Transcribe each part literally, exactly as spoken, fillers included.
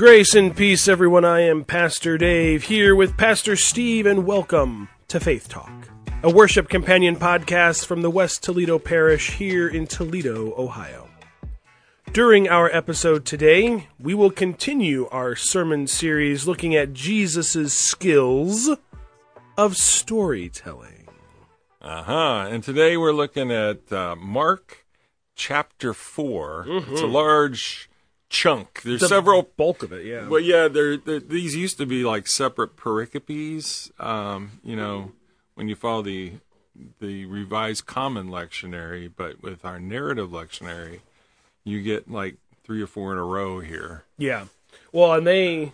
Grace and peace, everyone. I am Pastor Dave, here with Pastor Steve, and welcome to Faith Talk, a worship companion podcast from the West Toledo Parish here in Toledo, Ohio. During our episode today, we will continue our sermon series looking at Jesus' skills of storytelling. Uh-huh. And today we're looking at uh, Mark chapter four. Mm-hmm. It's a large chunk. There's the several bulk of it, yeah. Well, yeah, there these used to be like separate pericopes. Um, you know, when you follow the the Revised Common Lectionary, but with our narrative lectionary, you get like three or four in a row here. Yeah. Well, and they,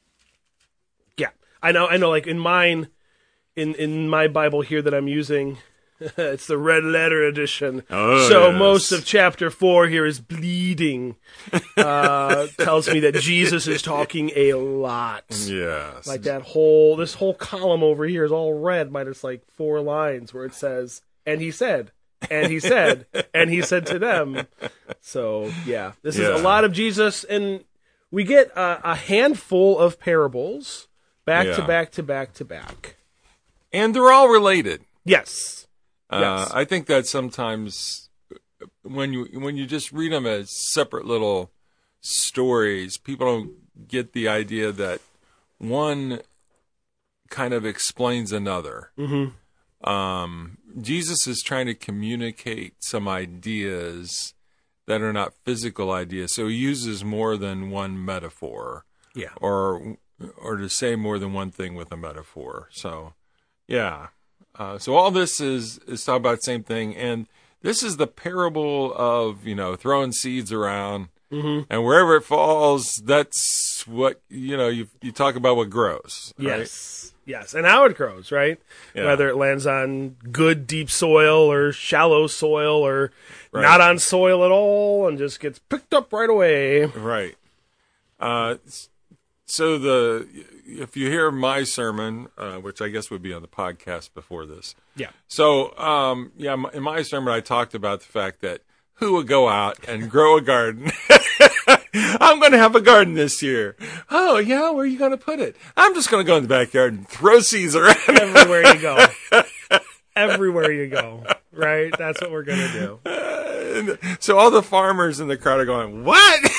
yeah, I know. I know. Like in mine, in in my Bible here that I'm using. It's the red letter edition. Oh, so yes. Most of chapter four here is bleeding. Uh, tells me that Jesus is talking a lot. Yes. Like that whole, this whole column over here is all red minus like four lines where it says, and he said, and he said, and he said to them. So yeah, this yeah. is a lot of Jesus, and we get a, a handful of parables back yeah. to back to back to back. And they're all related. Yes. Uh, yes. I think that sometimes when you when you just read them as separate little stories, people don't get the idea that one kind of explains another. Mm-hmm. Um, Jesus is trying to communicate some ideas that are not physical ideas, so he uses more than one metaphor. Yeah. Or or to say more than one thing with a metaphor. So, yeah. Uh, so all this is, is talking about the same thing, and this is the parable of, you know, throwing seeds around, mm-hmm. and wherever it falls, that's what, you know, you you talk about what grows. Right? Yes, yes, and how it grows, right? Yeah. Whether it lands on good, deep soil or shallow soil or right. not on soil at all and just gets picked up right away. Right. Uh, so the... If you hear my sermon, uh, which I guess would be on the podcast before this. Yeah. So, um, yeah, in my sermon, I talked about the fact that who would go out and grow a garden? I'm going to have a garden this year. Oh, yeah, where are you going to put it? I'm just going to go in the backyard and throw seeds around. Everywhere you go. Everywhere you go. Right? That's what we're going to do. Uh, so all the farmers in the crowd are going, what?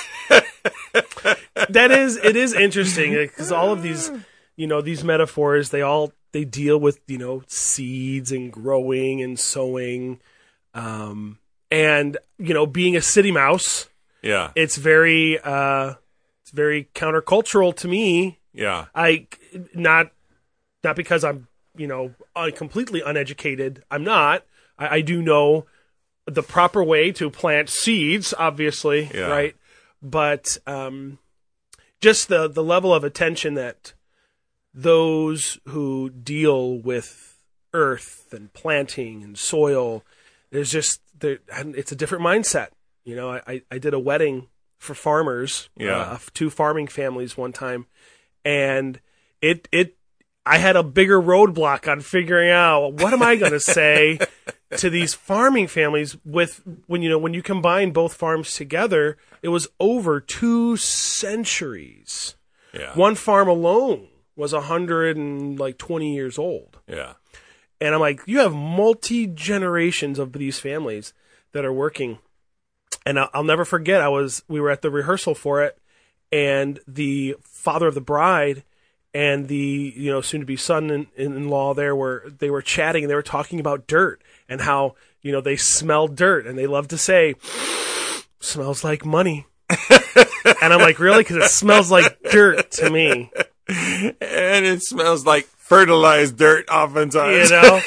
That is, it is interesting because all of these, you know, these metaphors, they all, they deal with, you know, seeds and growing and sowing. Um, and, you know, being a city mouse, yeah, it's very, uh, it's very countercultural to me. Yeah. I, not, not because I'm, you know, un- completely uneducated. I'm not. I, I do know the proper way to plant seeds, obviously, yeah. right? But, um, just the, the level of attention that those who deal with earth and planting and soil, there's just, there, it's a different mindset. You know, I, I did a wedding for farmers, yeah. uh, two farming families one time, and it, it, I had a bigger roadblock on figuring out what am I going to say to these farming families with when, you know, when you combine both farms together, it was over two centuries. Yeah. One farm alone was a hundred and like twenty years old. Yeah. And I'm like, you have multi generations of these families that are working. And I'll, I'll never forget. I was, we were at the rehearsal for it, and the father of the bride and the, you know, soon to be son in law there were, they were chatting and they were talking about dirt and how, you know, they smell dirt and they love to say, smells like money. And I'm like, really? Because it smells like dirt to me. And it smells like fertilized dirt oftentimes. You know?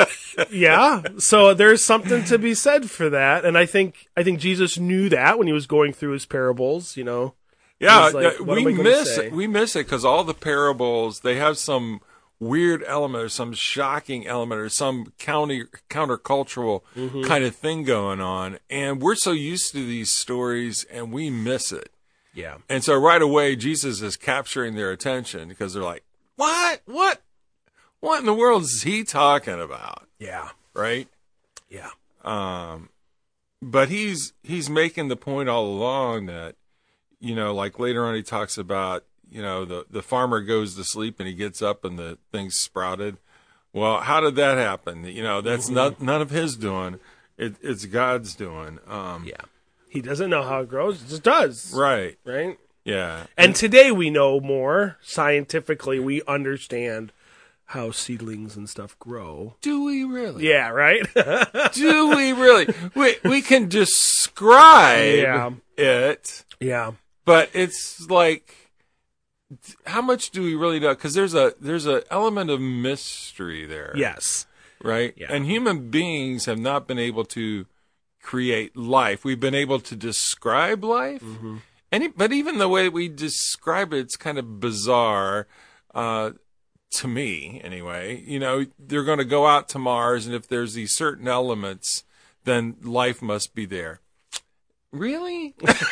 Yeah. So there's something to be said for that. And I think, I think Jesus knew that when he was going through his parables, you know. Yeah, like, we miss it. We miss it because all the parables, they have some weird element or some shocking element or some counter countercultural mm-hmm. kind of thing going on, and we're so used to these stories and we miss it. Yeah. And so right away Jesus is capturing their attention because they're like, "What? What? What in the world is he talking about?" Yeah. Right? Yeah. Um but he's he's making the point all along that you know, like later on he talks about, you know, the, the farmer goes to sleep and he gets up and the thing's sprouted. Well, how did that happen? You know, that's mm-hmm. not none of his doing. It, it's God's doing. Um, yeah. He doesn't know how it grows. It just does. Right. Right? Yeah. And today we know more. Scientifically, we understand how seedlings and stuff grow. Do we really? Yeah, right? Do we really? We, we can describe yeah. it. Yeah. But it's like, how much do we really know? Because there's a there's an element of mystery there. Yes. Right? Yeah. And human beings have not been able to create life. We've been able to describe life. Mm-hmm. And, but even the way we describe it, it's kind of bizarre, uh, to me anyway. You know, they're going to go out to Mars, and if there's these certain elements, then life must be there. Really?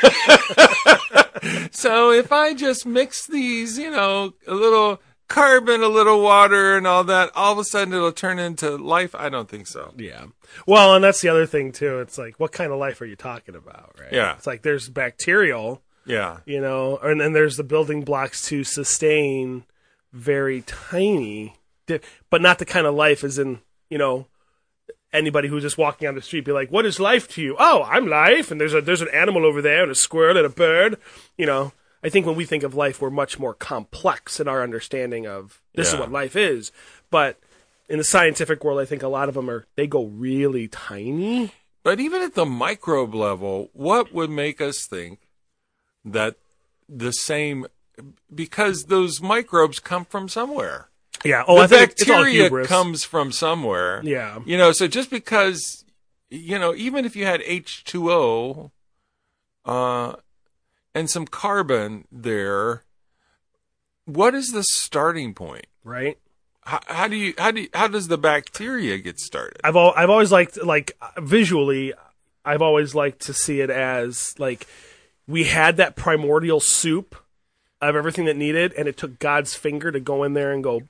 So if I just mix these, you know, a little carbon, a little water, and all that, all of a sudden it'll turn into life? I don't think so. Yeah. Well, and that's the other thing, too. It's like, what kind of life are you talking about, right? Yeah. It's like there's bacterial, yeah, you know, and then there's the building blocks to sustain very tiny, but not the kind of life as in, you know, anybody who's just walking on the street be like, what is life to you? Oh, I'm life, and there's a there's an animal over there, and a squirrel, and a bird. You know, I think when we think of life, we're much more complex in our understanding of this yeah. is what life is. But in the scientific world, I think a lot of them are, they go really tiny. But even at the microbe level, what would make us think that the same, because those microbes come from somewhere. Yeah. Oh, the I think bacteria it's all comes from somewhere. Yeah. You know, so just because, you know, even if you had H two O uh, and some carbon there, what is the starting point? Right. How, how do you how do you, how does the bacteria get started? I've al- I've always liked, like, visually, I've always liked to see it as like we had that primordial soup of everything that needed, and it took God's finger to go in there and go,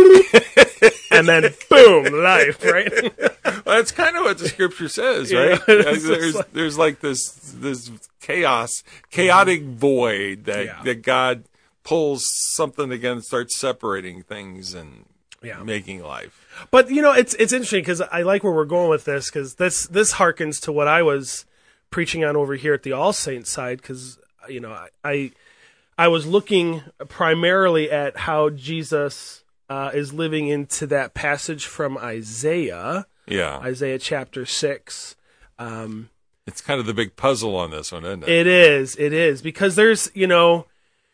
and then boom, life, right? Well, that's kind of what the scripture says, Yeah, right? it's There's like- there's like this this chaos, chaotic void that Yeah. that God pulls something together and starts separating things and Yeah. making life. But you know, it's it's interesting because I like where we're going with this, because this this harkens to what I was preaching on over here at the All Saints side, because you know I, I I was looking primarily at how Jesus uh, is living into that passage from Isaiah, Yeah, Isaiah chapter six. Um, it's kind of the big puzzle on this one, isn't it? It is, it is, because there's, you know,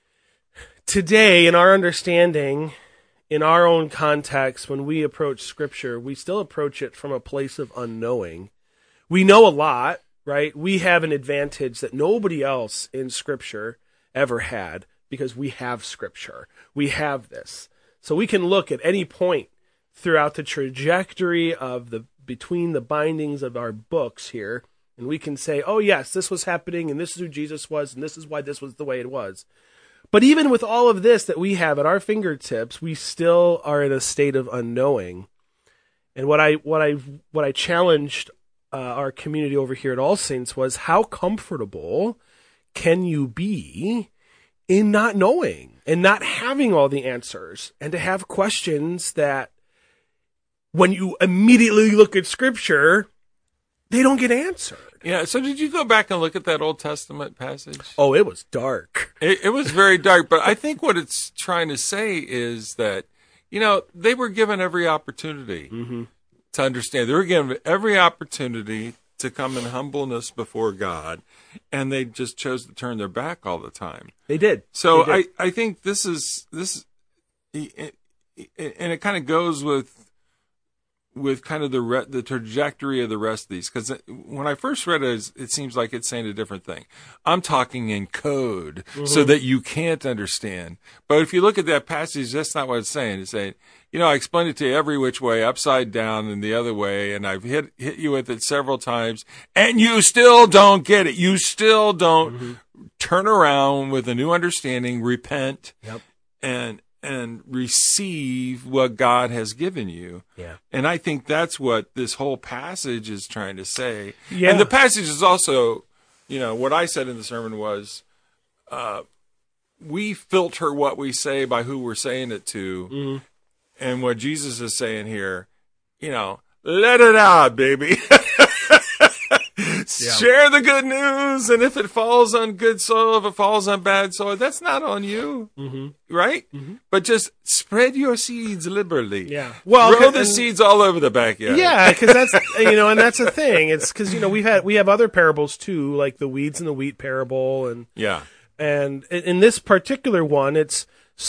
today in our understanding, in our own context, when we approach Scripture, we still approach it from a place of unknowing. We know a lot, right? We have an advantage that nobody else in Scripture ever had, because we have Scripture. We have this. So we can look at any point throughout the trajectory of the between the bindings of our books here, and we can say, oh yes, this was happening, and this is who Jesus was, and this is why this was the way it was. But even with all of this that we have at our fingertips, we still are in a state of unknowing. And what I what I what I challenged uh, our community over here at All Saints was, how comfortable can you be in not knowing and not having all the answers, and to have questions that when you immediately look at Scripture, they don't get answered. Yeah. So did you go back and look at that Old Testament passage? Oh, it was dark. It, it was very dark, but I think what it's trying to say is that, you know, they were given every opportunity Mm-hmm. to understand. They were given every opportunity to come in humbleness before God, and they just chose to turn their back all the time. They did. So They did. I, I think this is this, it, it, and it kind of goes with with kind of the re, the trajectory of the rest of these. Because when I first read it, it seems like it's saying a different thing. I'm talking in code Mm-hmm. so that you can't understand. But if you look at that passage, that's not what it's saying. It's saying, you know, I explained it to you every which way, upside down and the other way, and I've hit hit you with it several times, and you still don't get it. You still don't Mm-hmm. turn around with a new understanding, repent, Yep. and and receive what God has given you. Yeah. And I think that's what this whole passage is trying to say. Yeah. And the passage is also, you know, what I said in the sermon was, uh, we filter what we say by who we're saying it to. Mm-hmm. And what Jesus is saying here, you know, let it out, baby. Yeah. Share the good news. And if it falls on good soil, if it falls on bad soil, that's not on you. Mm-hmm. Right? Mm-hmm. But just spread your seeds liberally. Yeah. Well, grow the and, seeds all over the backyard. Yeah, because that's, you know, and that's the thing. It's because, you know, we've had, we have other parables too, like the weeds and the wheat parable. And, yeah. And in this particular one, it's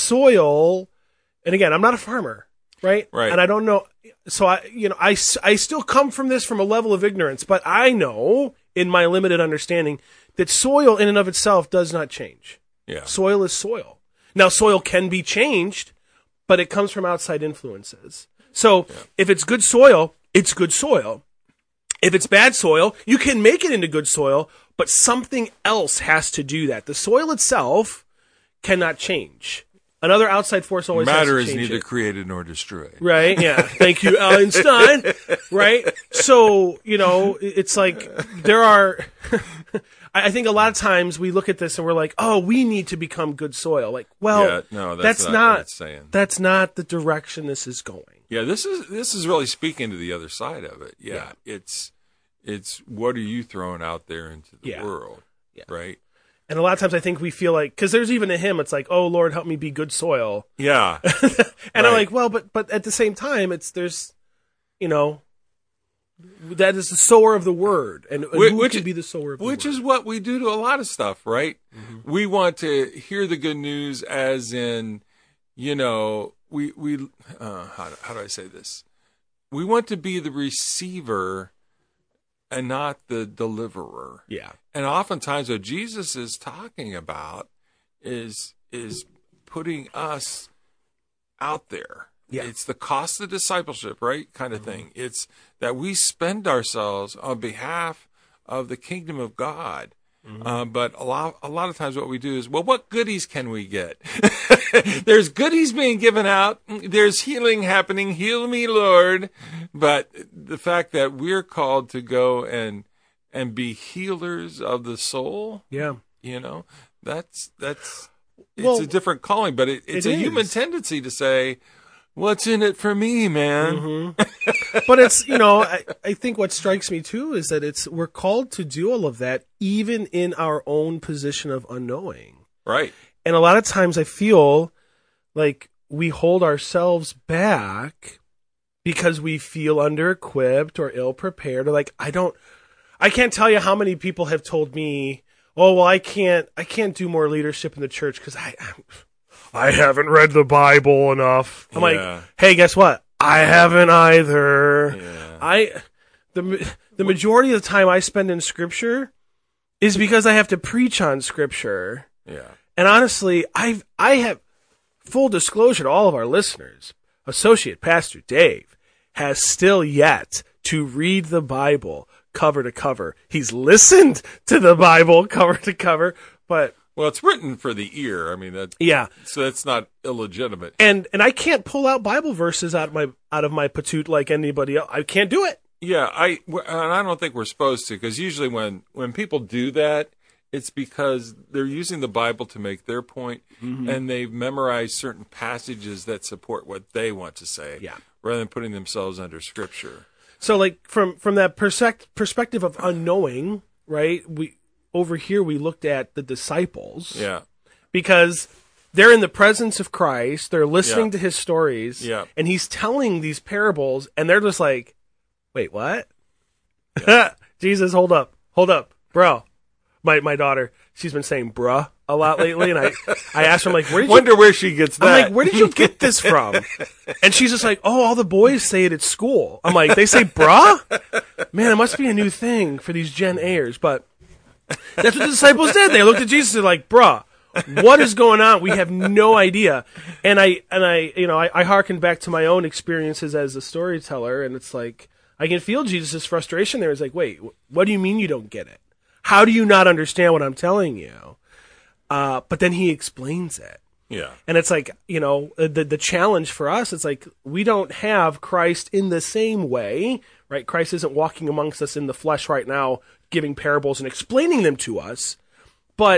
soil. And again, I'm not a farmer, right? Right. And I don't know. So I, you know, I, I still come from this from a level of ignorance, but I know in my limited understanding that soil in and of itself does not change. Yeah. Soil is soil. Now, soil can be changed, but it comes from outside influences. So yeah. If it's good soil, it's good soil. If it's bad soil, you can make it into good soil, but something else has to do that. The soil itself cannot change. Another outside force always Matter has to is change neither it. created nor destroyed. Right, yeah. Thank you, Einstein. Right? So, you know, it's like there are... I think a lot of times we look at this and we're like, oh, we need to become good soil. Like, well, yeah, no, that's, that's not, not what it's saying. That's not the direction this is going. Yeah, this is this is really speaking to the other side of it. Yeah, Yeah. it's it's what are you throwing out there into the Yeah. world, Yeah. right? And a lot of times I think we feel like, because there's even a hymn, it's like, oh, Lord, help me be good soil. Yeah. And Right. I'm like, well, but but at the same time, it's there's, you know, that is the sower of the word. And, and Which- who which can is- be the sower of the Which word? is what we do to a lot of stuff, right? Mm-hmm. We want to hear the good news as in, you know, we, we uh, how, do, how do I say this? We want to be the receiver and not the deliverer. Yeah. And oftentimes what Jesus is talking about is is putting us out there. Yeah. It's the cost of discipleship, right? Kind of thing. It's that we spend ourselves on behalf of the kingdom of God. Mm-hmm. Uh, but a lot, a lot of times what we do is, well, what goodies can we get? There's goodies being given out. There's healing happening. Heal me, Lord. But the fact that we're called to go and and be healers of the soul, Yeah. you know, that's that's it's Well, a different calling. But it, it's it a human is. tendency to say, "What's in it for me, man?" Mm-hmm. But it's, you know, I, I think what strikes me too is that it's we're called to do all of that even in our own position of unknowing. Right. And a lot of times I feel like we hold ourselves back because we feel under-equipped or ill-prepared, or like, I don't, I can't tell you how many people have told me, oh, well, I can't, I can't do more leadership in the church because I, I haven't read the Bible enough. I'm Yeah. like, hey, guess what? I haven't either. Yeah. I, the, the majority of the time I spend in scripture is because I have to preach on scripture. Yeah. And honestly, I've, I have, full disclosure to all of our listeners, Associate Pastor Dave has still yet to read the Bible cover to cover. He's listened to the Bible cover to cover, but Well, it's written for the ear. I mean, that yeah. so that's not illegitimate. And and I can't pull out Bible verses out of my out of my patoot like anybody else. I can't do it. Yeah, I and I don't think we're supposed to, because usually when when people do that, it's because they're using the Bible to make their point, mm-hmm. and they've memorized certain passages that support what they want to say, Yeah. rather than putting themselves under Scripture. So like from from that persec- perspective of unknowing, right? We over here we looked at the disciples. Yeah, Because they're in the presence of Christ, they're listening Yeah. to his stories, Yeah. and he's telling these parables, and they're just like, wait, what? Yeah. Jesus, hold up, hold up, bro. My my daughter, she's been saying bruh a lot lately, and I, I asked her, I'm like, where did wonder you, where she gets that. I'm like, where did you get this from? And she's just like, oh, all the boys say it at school. I'm like, they say bruh? Man, it must be a new thing for these Gen Ayers, but that's what the disciples did. They looked at Jesus and they're like, bruh, what is going on? We have no idea. And I, and I, you know, I, I hearken back to my own experiences as a storyteller, and it's like, I can feel Jesus' frustration there. It's like, wait, what do you mean you don't get it? How do you not understand what I'm telling you? Uh, but then he explains it. Yeah, And it's like, you know, the the challenge for us, it's like we don't have Christ in the same way, right? Christ isn't walking amongst us in the flesh right now, giving parables and explaining them to us. But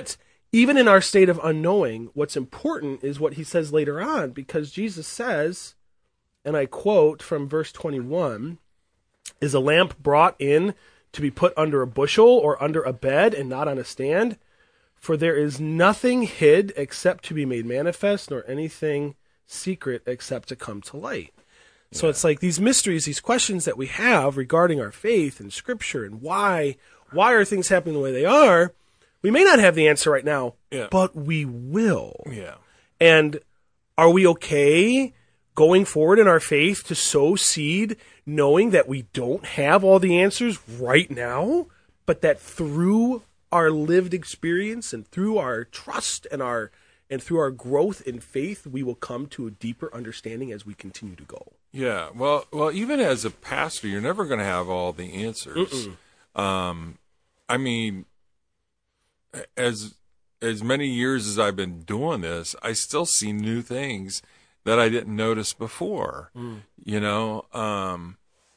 even in our state of unknowing, what's important is what he says later on, because Jesus says, and I quote from verse twenty-one, "Is a lamp brought in to be put under a bushel or under a bed and not on a stand? For there is nothing hid except to be made manifest, nor anything secret except to come to light." So yeah. It's like these mysteries, these questions that we have regarding our faith and Scripture and why, why are things happening the way they are? We may not have the answer right now, yeah. but we will. Yeah. And are we okay going forward in our faith to sow seed, knowing that we don't have all the answers right now, but that through our lived experience and through our trust and our and through our growth in faith, we will come to a deeper understanding as we continue to go? Yeah, well, well, even as a pastor, you're never going to have all the answers. Um, I mean, as as many years as I've been doing this, I still see new things that I didn't notice before. Mm. You know, um,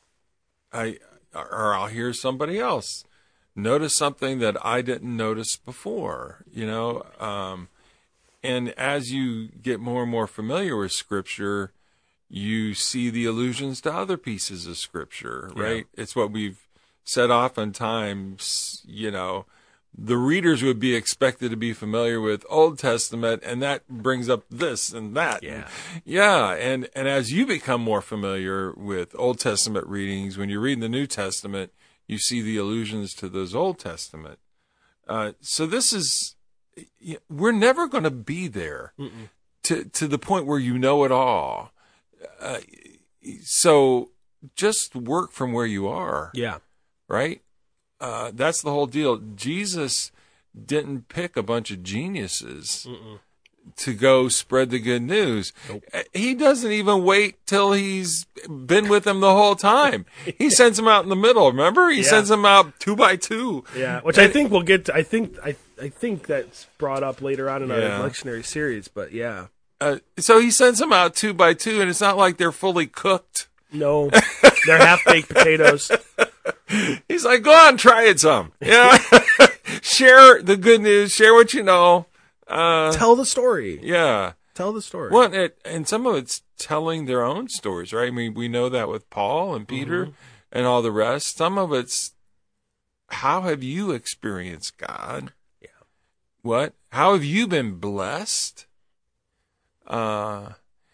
I or I'll hear somebody else notice something that I didn't notice before. You know, um, and as you get more and more familiar with Scripture, you see the allusions to other pieces of Scripture, right? Yeah. It's what we've said oftentimes, you know, the readers would be expected to be familiar with Old Testament, and that brings up this and that. Yeah. Yeah, and, and as you become more familiar with Old Testament readings, when you're reading the New Testament, you see the allusions to those Old Testament. Uh, so this is, we're never going to be there to to the point where you know it all. Uh, so just work from where you are. Yeah. Right? Uh, that's the whole deal. Jesus didn't pick a bunch of geniuses Mm-mm. to go spread the good news. Nope. He doesn't even wait till he's been with them the whole time. He sends them out in the middle. Remember? He yeah. sends them out two by two. Yeah, which and, I think we'll get to. I think I I think that's brought up later on in our yeah. lectionary series. But yeah. Uh, so he sends them out two by two, and it's not like they're fully cooked. No, they're half-baked potatoes. He's like, go on, try it some. Yeah, share the good news. Share what you know. Uh, Tell the story. Yeah, tell the story. Well, it, and some of it's telling their own stories, right? I mean, we know that with Paul and Peter mm-hmm. and all the rest. Some of it's how have you experienced God? Yeah. What? How have you been blessed? Uh,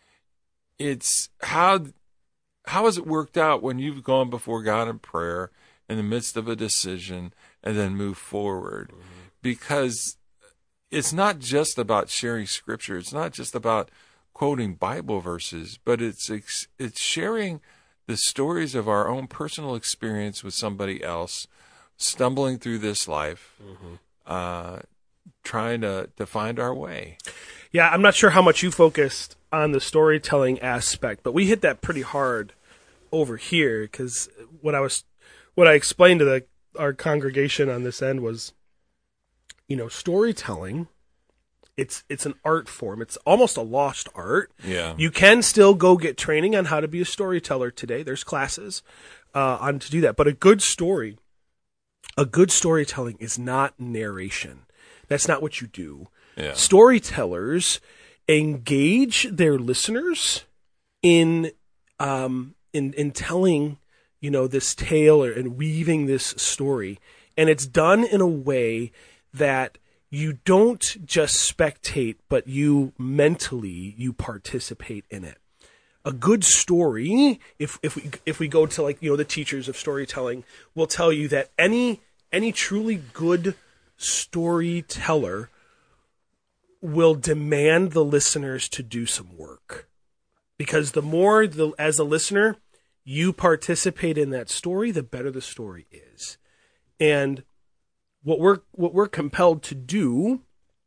it's how. How has it worked out when you've gone before God in prayer in the midst of a decision and then move forward? Mm-hmm. Because it's not just about sharing Scripture. It's not just about quoting Bible verses, but it's it's sharing the stories of our own personal experience with somebody else, stumbling through this life, mm-hmm. uh, trying to, to find our way. Yeah, I'm not sure how much you focused on the storytelling aspect, but we hit that pretty hard over here, because what I was, what I explained to the our congregation on this end was, you know, storytelling. It's it's an art form. It's almost a lost art. Yeah. You can still go get training on how to be a storyteller today. There's classes uh, on to do that. But a good story, a good storytelling is not narration. That's not what you do. Yeah. Storytellers engage their listeners in um, in in telling, you know, this tale or and weaving this story, and it's done in a way that you don't just spectate, but you mentally you participate in it. A good story, if if we if we go to, like, you know, the teachers of storytelling, will tell you that any any truly good storyteller will demand the listeners to do some work, because the more the as a listener you participate in that story, the better the story is. And what we're what we're compelled to do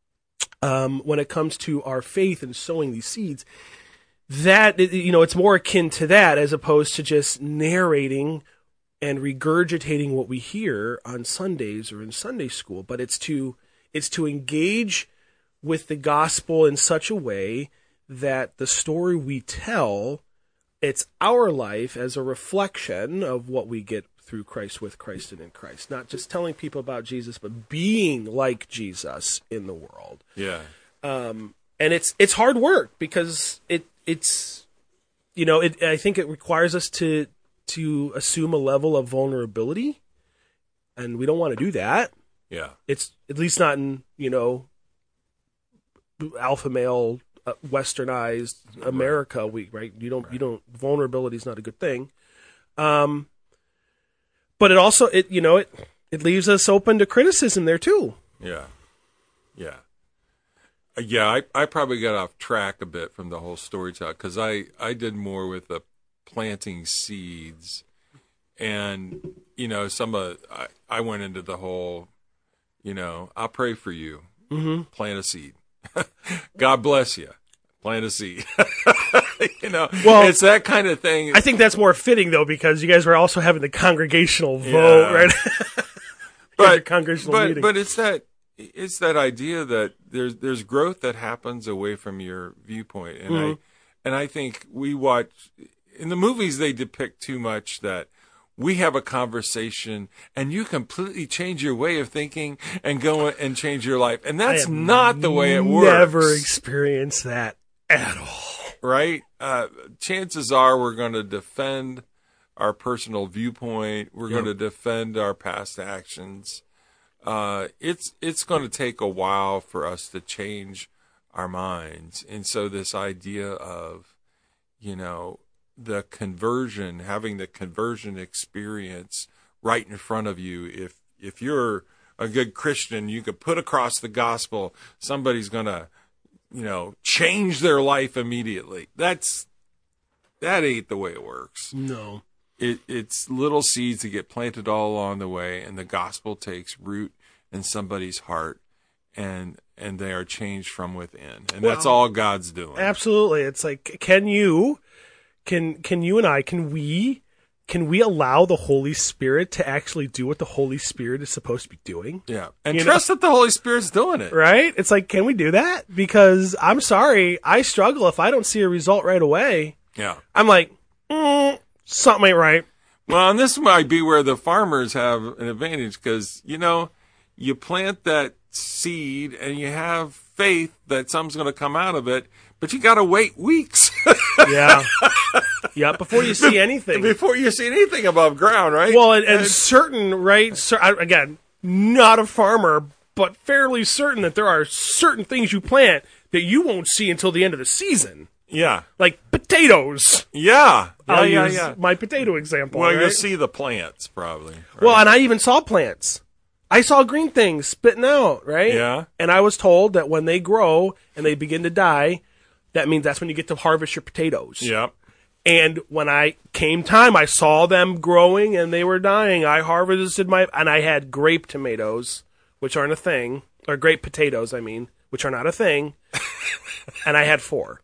um, when it comes to our faith and sowing these seeds, that, you know, it's more akin to that as opposed to just narrating and regurgitating what we hear on Sundays or in Sunday school. But it's to it's to engage with the gospel in such a way that the story we tell, it's our life as a reflection of what we get through Christ, with Christ, and in Christ. Not just telling people about Jesus, but being like Jesus in the world. Yeah. Um, and it's it's hard work because it it's you know it I think it requires us to to assume a level of vulnerability, and we don't want to do that. Yeah. It's at least not in you know alpha male uh, westernized America. We right you don't right. you don't vulnerability is not a good thing. Um, but it also it you know it it leaves us open to criticism there too. Yeah. Yeah. Yeah, I, I probably got off track a bit from the whole storytelling because I, I did more with the planting seeds. And, you know, some of I, I went into the whole, you know, I'll pray for you. Mm-hmm. Plant a seed. God bless you. Plant a seed. You know, well, it's that kind of thing. I think that's more fitting, though, because you guys were also having the congregational vote, yeah. right? but, congregational but, meeting. but it's that. It's that idea that there's there's growth that happens away from your viewpoint, and mm-hmm. I and I think we watch in the movies they depict too much that we have a conversation and you completely change your way of thinking and go and change your life, and that's not the way it works. Never experienced that at all, right? Uh, chances are we're going to defend our personal viewpoint. We're yep. going to defend our past actions. Uh, it's it's going to take a while for us to change our minds. And so this idea of, you know, the conversion, having the conversion experience right in front of you. If if you're a good Christian, you could put across the gospel, somebody's going to, you know, change their life immediately. That's that ain't the way it works. No. It, it's little seeds that get planted all along the way, and the gospel takes root in somebody's heart, and and they are changed from within. And well, that's all God's doing. Absolutely. It's like, can you, can can you and I, can we, can we allow the Holy Spirit to actually do what the Holy Spirit is supposed to be doing? Yeah. And you trust know? that the Holy Spirit's doing it. Right? It's like, can we do that? Because I'm sorry, I struggle if I don't see a result right away. Yeah. I'm like, mm, something ain't right. Well, and this might be where the farmers have an advantage because, you know, you plant that seed and you have faith that something's going to come out of it, but you got to wait weeks. Yeah. Yeah, before you see anything. Before you see anything above ground, right? Well, and, and, and certain, right, cer- again, not a farmer, but fairly certain that there are certain things you plant that you won't see until the end of the season. Yeah. Like potatoes. Yeah. Yeah, I'll yeah, use yeah. my potato example. Well, right? you'll see the plants probably. Right? Well, and I even saw plants. I saw green things spitting out, right? Yeah. And I was told that when they grow and they begin to die, that means that's when you get to harvest your potatoes. Yep. And when I came time, I saw them growing and they were dying. I harvested my, and I had grape tomatoes, which aren't a thing, or grape potatoes, I mean, which are not a thing. And I had four.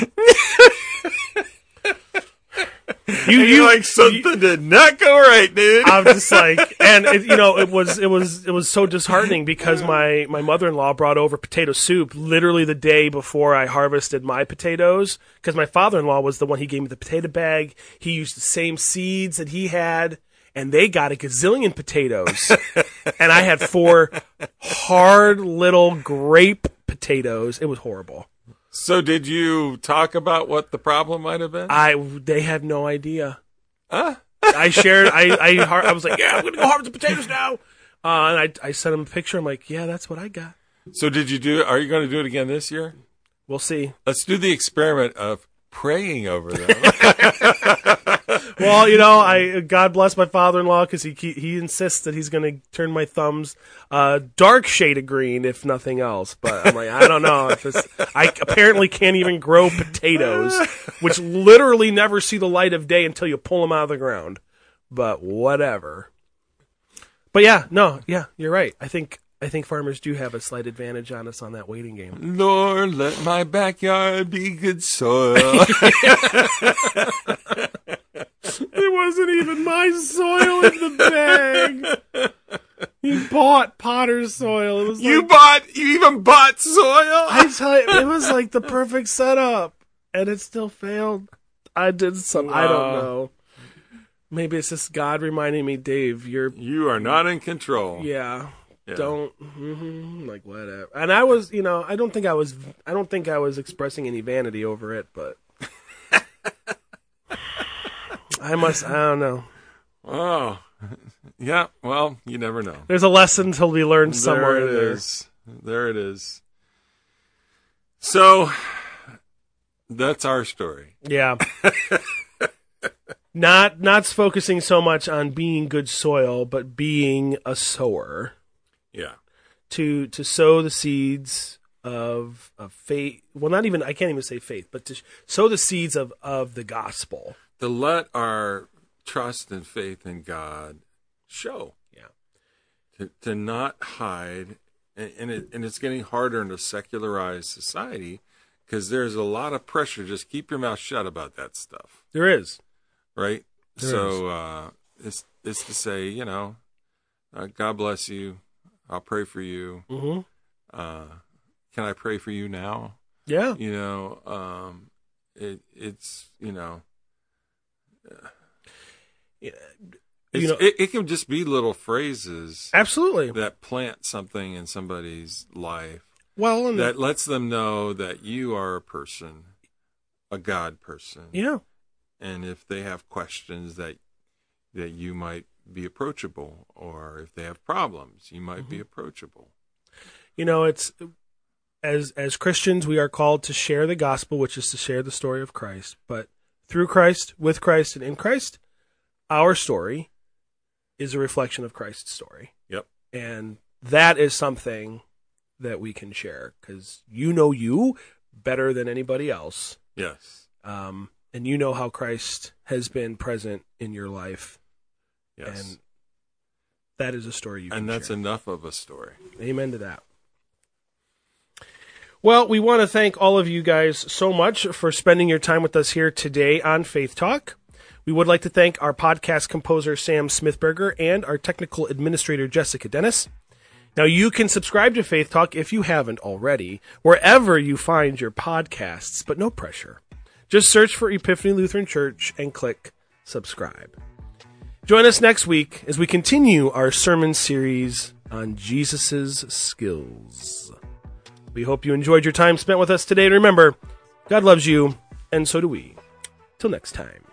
You, you like something you, did not go right, dude. I'm just like, and it, you know, it was it was it was so disheartening because my my mother-in-law brought over potato soup literally the day before I harvested my potatoes. Because my father-in-law was the one, he gave me the potato bag. He used the same seeds that he had, and they got a gazillion potatoes, and I had four hard little grape potatoes. It was horrible. So did you talk about what the problem might have been? I they had no idea. Huh? I shared. I I I was like, yeah, I'm gonna go harvest the potatoes now. Uh, and I I sent him a picture. I'm like, yeah, that's what I got. So did you do? Are you going to do it again this year? We'll see. Let's do the experiment of praying over them. Well, you know, I God bless my father-in-law because he, he he insists that he's going to turn my thumbs uh, dark shade of green, if nothing else. But I'm like, I don't know. If it's, I apparently can't even grow potatoes, which literally never see the light of day until you pull them out of the ground. But whatever. But yeah, no, yeah, you're right. I think I think farmers do have a slight advantage on us on that waiting game. Lord, let my backyard be good soil. It wasn't even my soil in the bag. You bought Potter's soil. It was like, you bought, you even bought soil? I tell you, it was like the perfect setup, and it still failed. I did some, wow. I don't know. Maybe it's just God reminding me, Dave, you're, You are not in control. yeah, Yeah. don't, hmm like, whatever. And I was, you know, I don't think I was, I don't think I was expressing any vanity over it, but I must, I don't know. Oh, yeah. Well, you never know. There's a lesson to be learned somewhere There it in there. is. There it is. So that's our story. Yeah. Not not focusing so much on being good soil, but being a sower. Yeah. To to sow the seeds of of faith. Well, not even I can't even say faith, but to sow the seeds of, of the gospel. To let our trust and faith in God show. Yeah. To to not hide, and, and it and it's getting harder in a secularized society because there's a lot of pressure. Just keep your mouth shut about that stuff. There is. Right? There so uh, it's it's to say, you know, uh, God bless you. I'll pray for you. Mm-hmm. Uh, can I pray for you now? Yeah. You know, um, it it's you know, Yeah. it's, You know, it, it can just be little phrases absolutely. that plant something in somebody's life Well, and that lets them know that you are a person, a God person. yeah. And if they have questions that that you might be approachable, or if they have problems, you might be approachable. You know, it's as as Christians, we are called to share the gospel, which is to share the story of Christ. But through Christ, with Christ, and in Christ, our story is a reflection of Christ's story. Yep. And that is something that we can share because you know you better than anybody else. Yes. Um, and you know how Christ has been present in your life. Yes. And that is a story you can And that's share. enough of a story. Amen to that. Well, we want to thank all of you guys so much for spending your time with us here today on Faith Talk. We would like to thank our podcast composer, Sam Smithberger, and our technical administrator, Jessica Dennis. Now, you can subscribe to Faith Talk if you haven't already, wherever you find your podcasts, but no pressure. Just search for Epiphany Lutheran Church and click subscribe. Join us next week as we continue our sermon series on Jesus' skills. We hope you enjoyed your time spent with us today. And remember, God loves you, and so do we. Till next time.